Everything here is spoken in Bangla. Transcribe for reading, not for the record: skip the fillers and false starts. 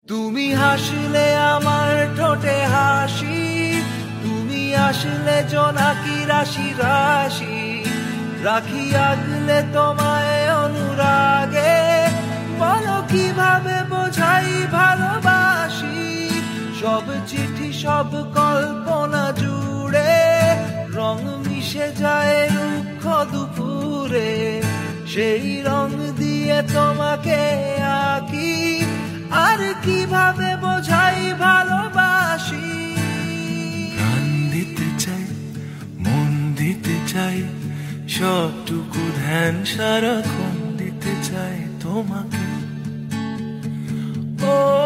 তুমি হাসলে আমার ঠোঁটে হাসি, তুমি আসলে জোনাকি রাশি রাশি, রাখি আগলে তোমায় অনুরাগে, বলো কিভাবে বোঝাই ভালোবাসি। সব চিঠি সব কল্পনা জুড়ে রং মিশে যায় রুক্ষ দুপুরে, সেই রং দিয়ে তোমাকে আঁকি, আর কিভাবে বোঝাই ভালোবাসি। প্রাণ দিতে চাই, মন দিতে চাই, সবটুকু ধ্যান সারাক্ষণ দিতে চাই তোমাকে। ও